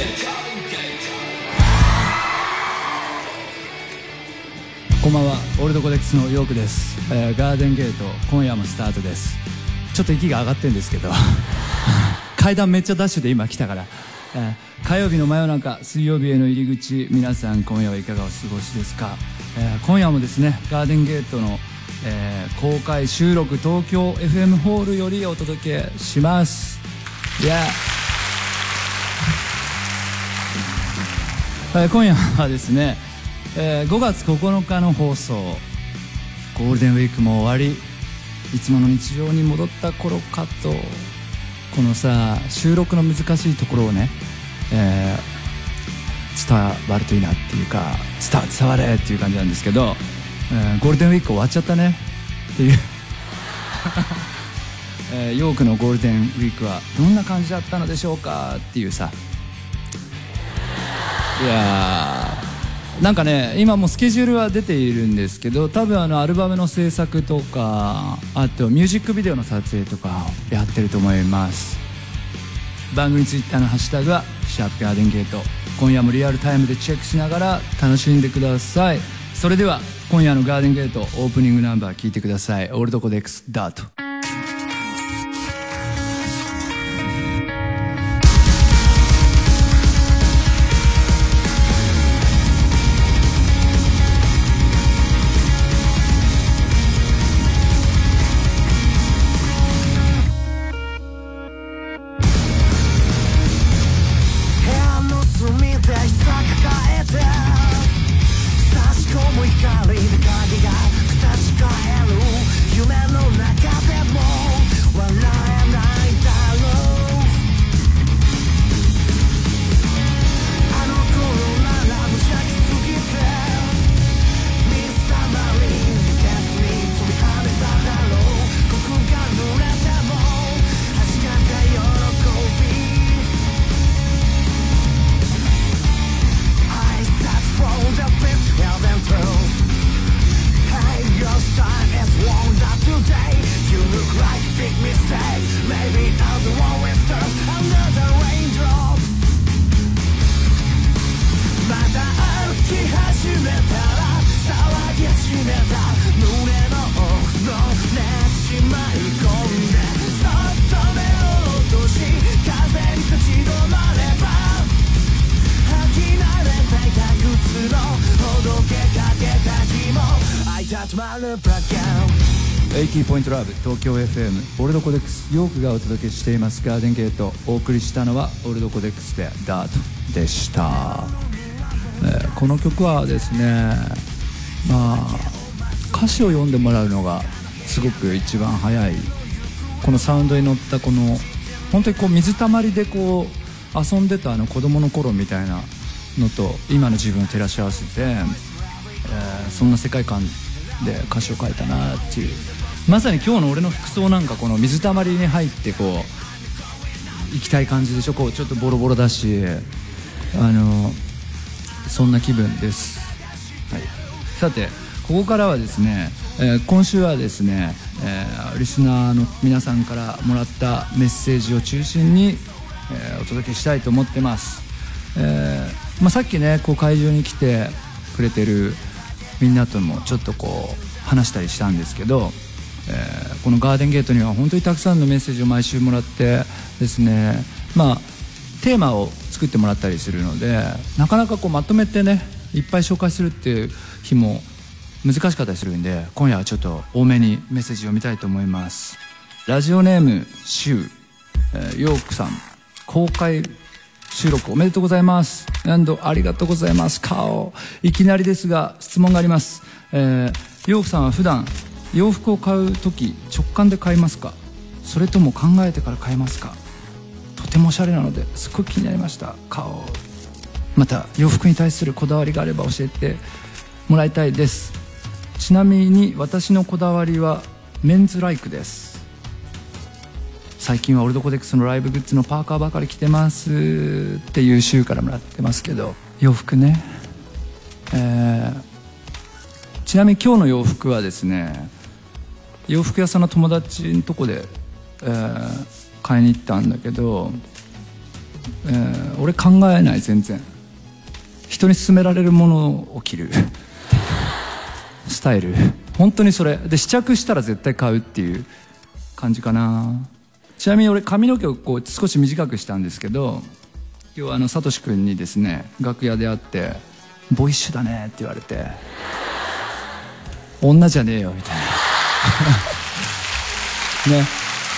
こんばんは、オールドコデックスのヨークです。ガーデンゲート今夜もスタートです。ちょっと息が上がってるんですけど階段めっちゃダッシュで今来たから、火曜日の真夜中、水曜日への入り口、皆さん今夜はいかがお過ごしですか。今夜もですね、ガーデンゲートの、公開収録、東京 FM ホールよりお届けします。今夜はですね、5月9日の放送、ゴールデンウィークも終わり、いつもの日常に戻った頃かと、このさ、収録の難しいところをね、伝わるといいなっていうか、伝われっていう感じなんですけど、ゴールデンウィーク終わっちゃったねっていうヨークのゴールデンウィークはどんな感じだったのでしょうかっていうさ、いやー、なんかね、今もうスケジュールは出ているんですけど、多分アルバムの制作とか、あとミュージックビデオの撮影とかやってると思います。番組ツイッターのハッシュタグは#ガーデンゲート、今夜もリアルタイムでチェックしながら楽しんでください。それでは今夜のガーデンゲートオープニングナンバー聴いてください。オールドコデックスダート。80.ラブ東京 FM オールドコデックスヨークがお届けしていますガーデンゲート。お送りしたのはオールドコデックスでダートでした。この曲はですね、歌詞を読んでもらうのがすごく一番早い。このサウンドに乗ったこの本当にこう水たまりでこう遊んでた子供の頃みたいなのと今の自分を照らし合わせて、そんな世界観で歌詞を書いたなっていう。まさに今日の俺の服装なんかこの水たまりに入ってこう行きたい感じでしょ。こうちょっとボロボロだし、そんな気分です、はい。さてここからはですね、今週はですね、リスナーの皆さんからもらったメッセージを中心に、お届けしたいと思ってます。さっきねこう会場に来てくれてるみんなともちょっとこう話したりしたんですけど、このガーデンゲートには本当にたくさんのメッセージを毎週もらってですね、テーマを作ってもらったりするので、なかなかこうまとめてねいっぱい紹介するっていう日も難しかったりするんで、今夜はちょっと多めにメッセージを読みたいと思います。ラジオネームシュウ、ヨークさん、公開収録おめでとうございます。ありがとうございます。いきなりですが質問があります。ヨークさんは普段洋服を買うとき直感で買いますか、それとも考えてから買いますか。とてもおしゃれなのですごく気になりました。また洋服に対するこだわりがあれば教えてもらいたいです。ちなみに私のこだわりはメンズライクです。最近はオールドコデックスのライブグッズのパーカーばかり着てますっていう週からもらってますけど、洋服ね、ちなみに今日の洋服はですね、洋服屋さんの友達のとこで、買いに行ったんだけど、 俺考えない。全然人に勧められるものを着るスタイル、本当にそれで試着したら絶対買うっていう感じかな。ちなみに俺髪の毛をこう少し短くしたんですけど、今日サトシ君にですね楽屋で会って「ボイッシュだね」って言われて「女じゃねえよ」みたいなね、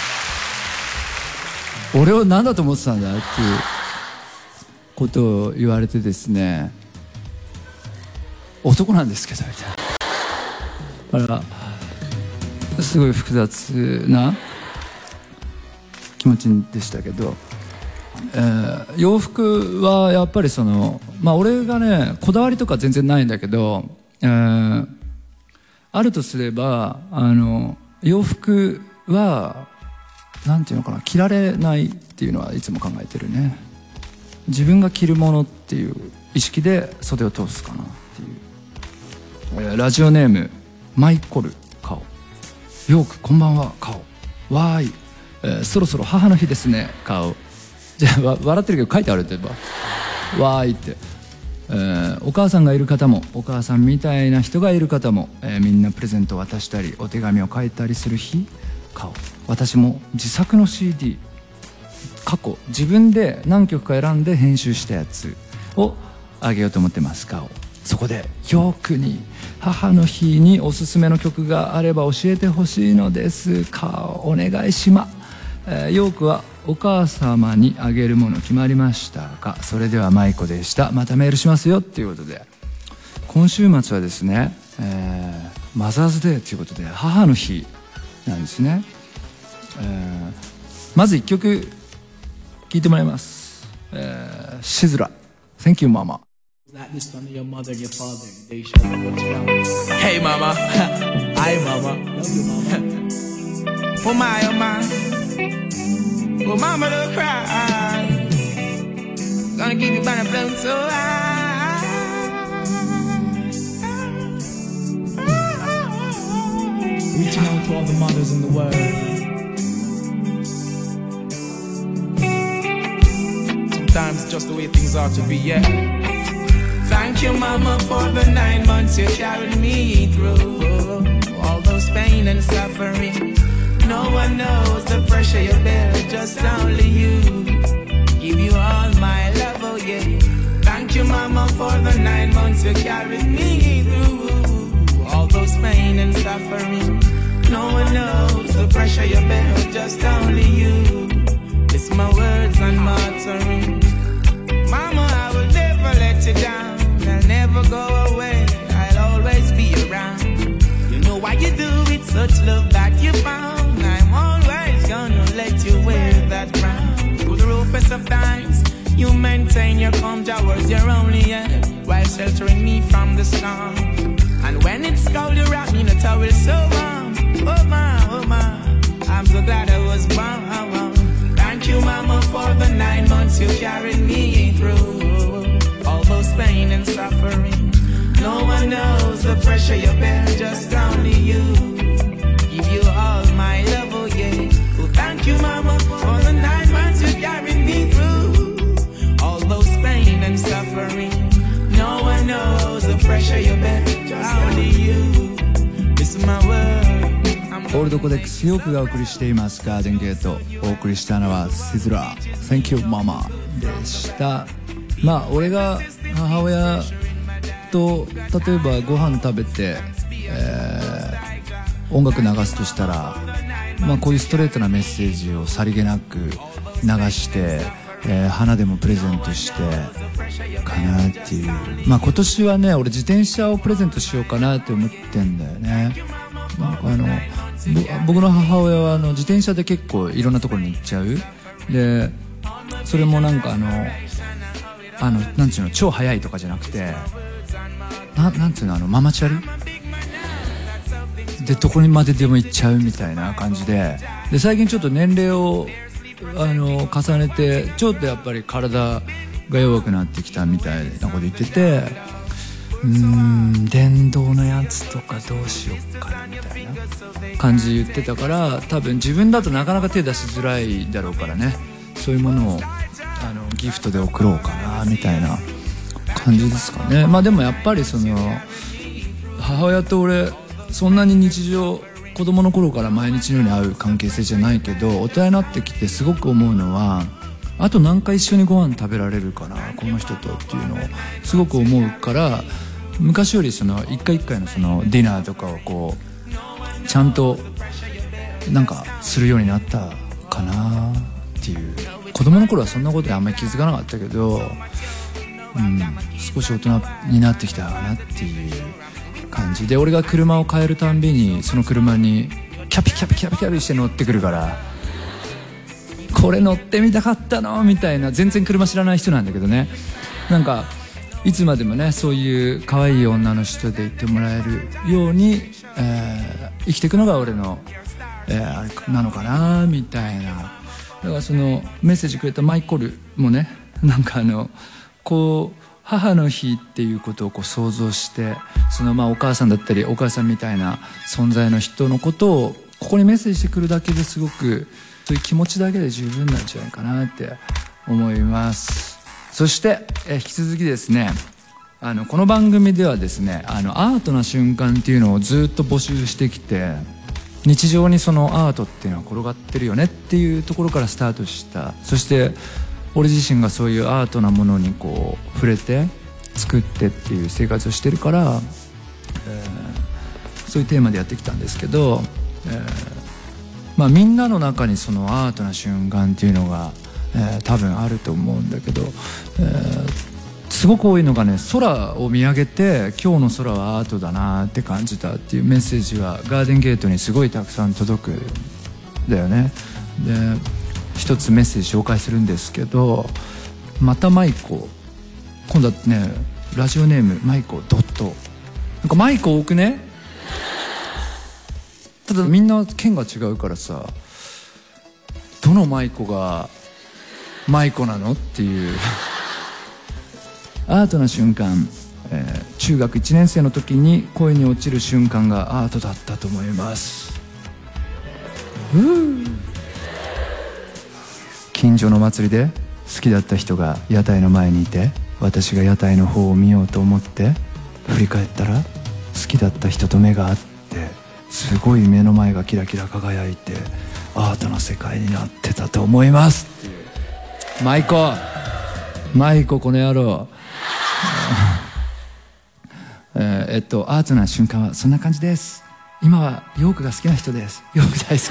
俺を何だと思ってたんだっていうことを言われてですね、男なんですけどみたいな、だからすごい複雑な気持ちでしたけど、洋服はやっぱり俺がねこだわりとか全然ないんだけど、あるとすれば洋服はなんていうのかな、着られないっていうのはいつも考えてるね。自分が着るものっていう意識で袖を通すかなっていう。ラジオネームマイコル顔。ヨークこんばんは顔。わーい、そろそろ母の日ですね顔。じゃあ笑ってるけど書いてあるって言えばわーいって、お母さんがいる方もお母さんみたいな人がいる方も、みんなプレゼントを渡したりお手紙を書いたりする日顔。私も自作の CD 過去自分で何曲か選んで編集したやつをあげようと思ってます顔。そこでヨークに母の日におすすめの曲があれば教えてほしいのです顔。お願いします。ヨークはお母様にあげるもの決まりましたか。それではマイコでした。またメールしますよっていうことで、今週末はですね、マザーズデーということで母の日なんですね。まず1曲聴いてもらいます。シズラ Thank you Mama。 Hey mama Hi mama Oh my oh my Oh mama don't cry, gonna keep you by the flow so high. Reaching out to all the mothers in the world. Sometimes it's just the way things ought to be, yeah. Thank you mama for the 9 months you carried me through all those pain and suffering. No one knows the pressure you bear, just only you. Give you all my love, oh yeah. Thank you, mama, for the 9 months you carried me through all those pain and suffering. No one knows the pressure you bear, just only you. It's my words and my uttering. Mama, I will never let you down. I'll never go away. I'll always be around. You know why you do it, such love that you found. Gonna let you wear that crown. Through the roughest of times, you maintain your calm towards your only end, while sheltering me from the storm. And when it's cold, you wrap me in a towel so warm. Oh my, I'm so glad I was born. Thank you, mama, for the 9 months you carried me through all those pain and suffering. No one knows the pressure you bear, just only you. Give you all my love, oh yeah. Thank you, mama, for the 9 months you carried me through all those pain and suffering. No one knows the pressure you bear, only you. This is my word. オールドコデックスヨークがお送りしていますガーデンゲート。お送りしたのはシズラ Thank you Mama でした。まあ俺が母親と例えばご飯食べて、音楽流すとしたら、まあ、こういうストレートなメッセージをさりげなく流して、花でもプレゼントしてかなっていう。まあ今年はね俺自転車をプレゼントしようかなって思ってんだよね。なんか僕の母親は自転車で結構いろんなところに行っちゃう。でそれもなんかなんていうの超速いとかじゃなくてなんていうのママチャリでどこにまででも行っちゃうみたいな感じで、最近ちょっと年齢を重ねてちょっとやっぱり体が弱くなってきたみたいなこと言ってて、電動のやつとかどうしようかなみたいな感じで言ってたから、多分自分だとなかなか手出しづらいだろうからね、そういうものをギフトで送ろうかなみたいな感じですかね。まあでもやっぱりその母親と俺そんなに日常子供の頃から毎日のように会う関係性じゃないけど、大人になってきてすごく思うのは、あと何回一緒にご飯食べられるかなこの人とっていうのをすごく思うから、昔よりその一回一回のそのディナーとかをこうちゃんとなんかするようになったかなっていう。子供の頃はそんなことであんまり気づかなかったけど、少し大人になってきたかなっていう感じで、俺が車を変えるたんびにその車にキャピキャピキャピキャピして乗ってくるから、これ乗ってみたかったのみたいな。全然車知らない人なんだけどね、なんかいつまでもねそういう可愛い女の人でいてもらえるように、生きていくのが俺の、あれなのかなみたいな。だからそのメッセージくれたマイコルもね、なんかこう母の日っていうことをこう想像して、そのまあお母さんだったりお母さんみたいな存在の人のことをここにメッセージしてくるだけですごく、そういう気持ちだけで十分なんじゃないかなって思います。そして、引き続きですね、この番組ではですね、アートな瞬間っていうのをずっと募集してきて、日常にそのアートっていうのは転がってるよねっていうところからスタートした。そして俺自身がそういうアートなものにこう触れて作ってっていう生活をしてるから、そういうテーマでやってきたんですけど、まあ、みんなの中にそのアートな瞬間っていうのが、多分あると思うんだけど、すごく多いのがね、空を見上げて今日の空はアートだなって感じたっていうメッセージはガーデンゲートにすごいたくさん届くんだよね。で一つメッセージ紹介するんですけど、またマイコ、今度はねラジオネームマイコドット。なんかマイコ多くね。ただみんな県が違うからさ、どのマイコがマイコなのっていうアートな瞬間、中学1年生の時に恋に落ちる瞬間がアートだったと思います。近所の祭りで好きだった人が屋台の前にいて、私が屋台の方を見ようと思って振り返ったら、好きだった人と目が合って、すごい目の前がキラキラ輝いてアートな世界になってたと思いますっていう。マイコこの野郎アートな瞬間はそんな感じです。今はヨークが好きな人です。ヨーク大好き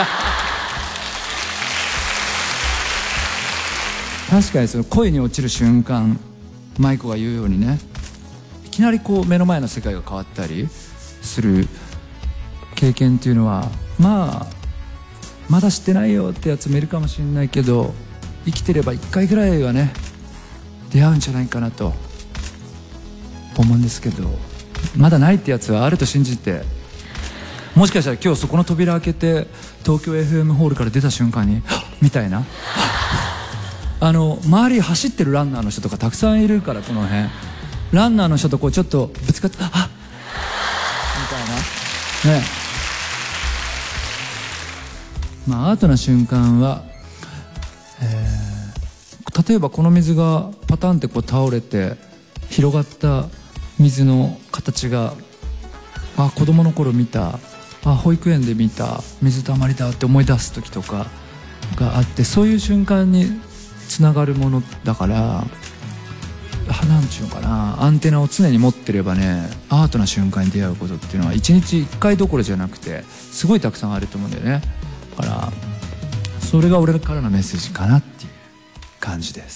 確かにその恋に落ちる瞬間、マイコが言うようにね、いきなりこう目の前の世界が変わったりする経験っていうのは、まあまだ知ってないよってやつもいるかもしれないけど、生きてれば1回ぐらいはね出会うんじゃないかなと思うんですけど、まだないってやつはあると信じて、もしかしたら今日そこの扉開けて東京 FM ホールから出た瞬間にみたいな周り走ってるランナーの人とかたくさんいるから、この辺ランナーの人とこうちょっとぶつかってみたいなね。まあアートな瞬間は、例えばこの水がパタンってこう倒れて広がった水の形が、子供の頃見た、保育園で見た水たまりだって思い出す時とかがあって、そういう瞬間につながるものだから、なんちゅうのかな、アンテナを常に持ってればね、アートな瞬間に出会うことっていうのは1日1回どころじゃなくてすごいたくさんあると思うんだよね。だからそれが俺からのメッセージかなっていう感じです。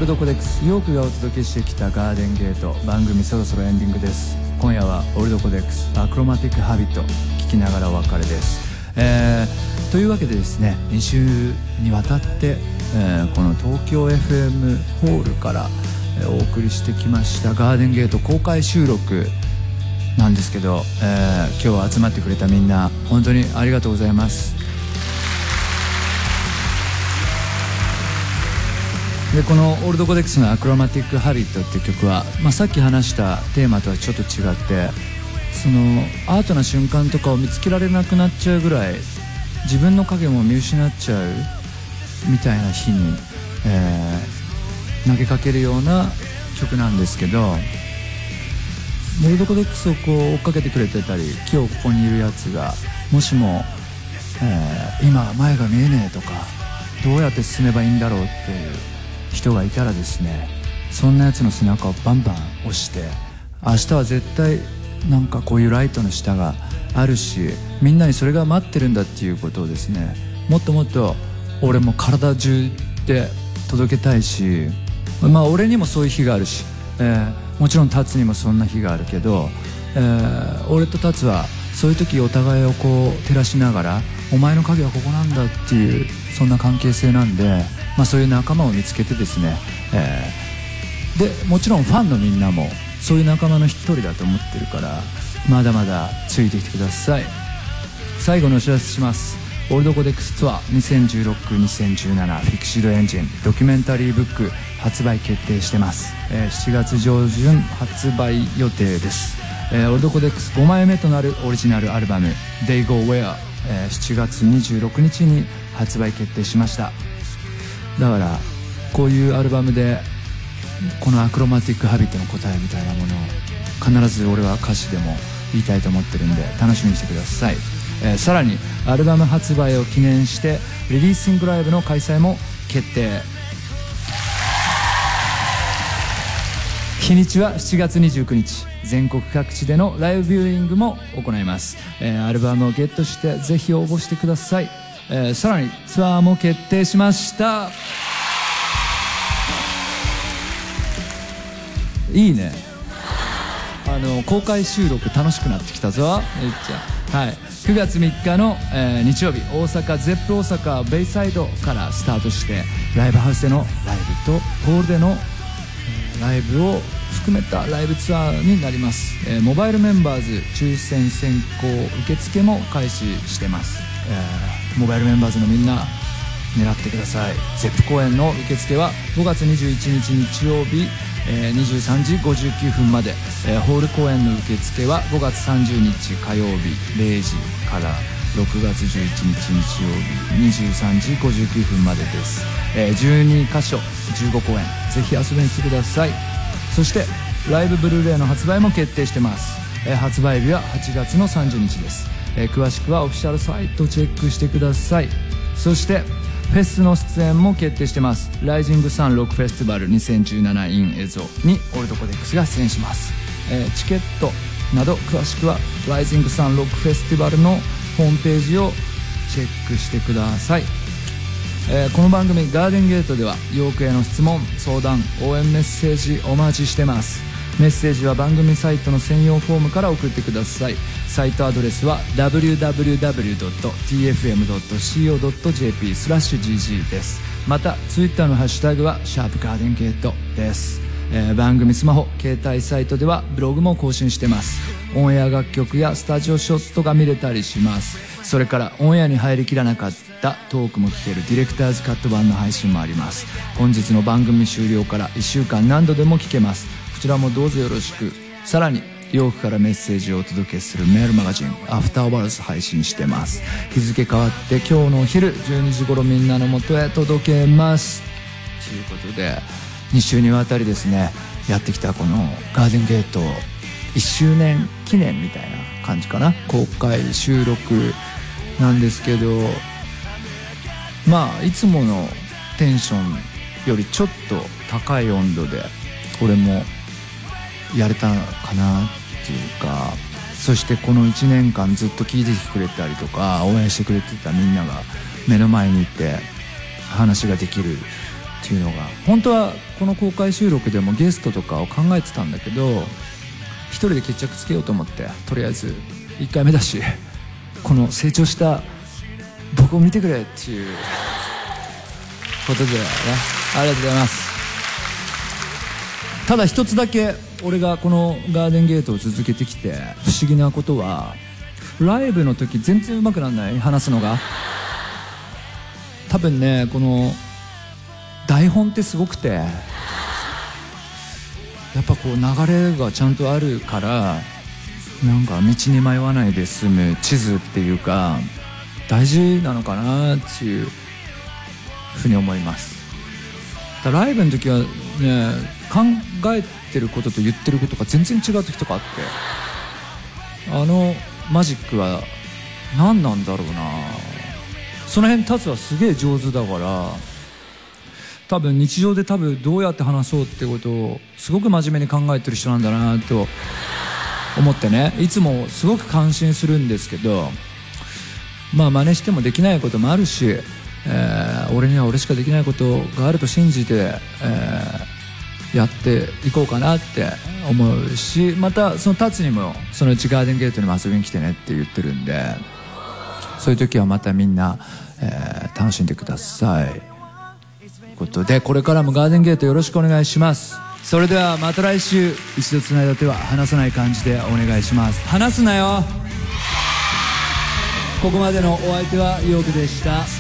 ドコデックスヨークがお届けしてきたガーデンゲート、番組そろそろエンディングです。今夜はオルドコデックスアクロマティックハビット聞きながらお別れです。というわけでですね、2週にわたって、この東京 FM ホールから、お送りしてきましたガーデンゲート公開収録なんですけど、今日集まってくれたみんな本当にありがとうございます。でこのオールドコデックスのアクロマティックハビットっていう曲は、さっき話したテーマとはちょっと違って、そのアートな瞬間とかを見つけられなくなっちゃうぐらい自分の影も見失っちゃうみたいな日に、投げかけるような曲なんですけど、オールドコデックスをこう追っかけてくれてたり、今日ここにいるやつがもしも、今前が見えねえとかどうやって進めばいいんだろうっていう人がいたらですね、そんなやつの背中をバンバン押して、明日は絶対なんかこういうライトの下があるし、みんなにそれが待ってるんだっていうことをですね、もっともっと俺も体中で届けたいし、俺にもそういう日があるし、もちろんタツにもそんな日があるけど、俺とタツはそういう時お互いをこう照らしながら、お前の影はここなんだっていう、そんな関係性なんで、そういう仲間を見つけてですね、でもちろんファンのみんなもそういう仲間の一人だと思ってるから、まだまだついてきてください。最後のお知らせします。オールドコデックスツアー2016-2017フィクシードエンジンドキュメンタリーブック発売決定してます。7月上旬発売予定です。オールドコデックス5枚目となるオリジナルアルバム They Go Where、7月26日に発売決定しました。だからこういうアルバムでこのアクロマティックハビットの答えみたいなものを必ず俺は歌詞でも言いたいと思ってるんで、楽しみにしてください。さらにアルバム発売を記念してリリーシングライブの開催も決定。日にちは7月29日、全国各地でのライブビューイングも行います。アルバムをゲットしてぜひ応募してください。さらにツアーも決定しました。いいね、公開収録楽しくなってきたぞ。めっちゃ、はい、9月3日の、日曜日、大阪ゼップ大阪ベイサイドからスタートして、ライブハウスでのライブとホールでの、ライブを含めたライブツアーになります。モバイルメンバーズ抽選選考受付も開始してます。モバイルメンバーズのみんな狙ってください。ゼップ公演の受付は5月21日日曜日、23時59分まで、ホール公演の受付は5月30日火曜日0時から6月11日日曜日23時59分までです。12カ所15公演、ぜひ遊びに来てください。そしてライブブルーレイの発売も決定してます。発売日は8月の30日です。詳しくはオフィシャルサイトをチェックしてください。そしてフェスの出演も決定してます。ライジングサンロックフェスティバル2017 in エゾにオールドコデックスが出演します。チケットなど詳しくはライジングサンロックフェスティバルのホームページをチェックしてください。この番組ガーデンゲートではヨークへの質問、相談、応援メッセージお待ちしてます。メッセージは番組サイトの専用フォームから送ってください。サイトアドレスは www.tfm.co.jp/gg です。またツイッターのハッシュタグはシャープガーデンゲートです。番組スマホ携帯サイトではブログも更新してます。オンエア楽曲やスタジオショットが見れたりします。それからオンエアに入りきらなかったトークも聞けるディレクターズカット版の配信もあります。本日の番組終了から1週間何度でも聞けます。こちらもどうぞよろしく。さらにヨークからメッセージをお届けするメールマガジンアフターオバルス配信してます。日付変わって今日のお昼12時頃みんなの元へ届けますということで、2週にわたりですねやってきたこのガーデンゲート1周年記念みたいな感じかな、公開収録なんですけど、いつものテンションよりちょっと高い温度で俺もやれたかなっていうか、そしてこの1年間ずっと聞いてくれたりとか応援してくれてたみんなが目の前にいて話ができるっていうのが、本当はこの公開収録でもゲストとかを考えてたんだけど、一人で決着つけようと思って、とりあえず1回目だし、この成長した僕を見てくれっていうことでね、ありがとうございます。ただ一つだけ俺がこのガーデンゲートを続けてきて不思議なことは、ライブの時全然上手くならない、話すのが。多分ね、この台本ってすごくて、やっぱこう流れがちゃんとあるから、なんか道に迷わないで済む地図っていうか大事なのかなっていうふうに思います。だライブの時はね、考えてることと言ってることが全然違う時とかあって、あのマジックは何なんだろうな。その辺タツはすげえ上手だから、多分日常でどうやって話そうってことをすごく真面目に考えてる人なんだなと思ってね、いつもすごく感心するんですけど、まあ真似してもできないこともあるし、俺には俺しかできないことがあると信じて、やっていこうかなって思うし、またそのタツにもそのうちガーデンゲートにも遊びに来てねって言ってるんで、そういう時はまたみんな、楽しんでくださいということで、これからもガーデンゲートよろしくお願いします。それではまた来週、一度つないだ手は離さない感じでお願いします。離すなよ。ここまでのお相手はヨークでした。